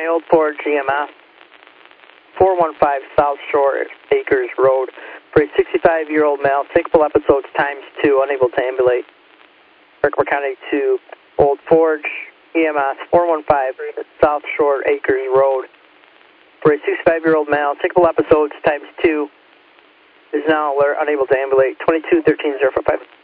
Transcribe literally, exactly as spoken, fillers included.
Old Forge E M S, four one five South Shore Acres Road, for a sixty-five-year-old male, thinkable episodes times two, unable to ambulate. Herkimer County to Old Forge, E M S, four one five South Shore Acres Road, for a sixty-five-year-old male, thinkable episodes times two, is now alert, unable to ambulate, twenty-two thirteen zero five five.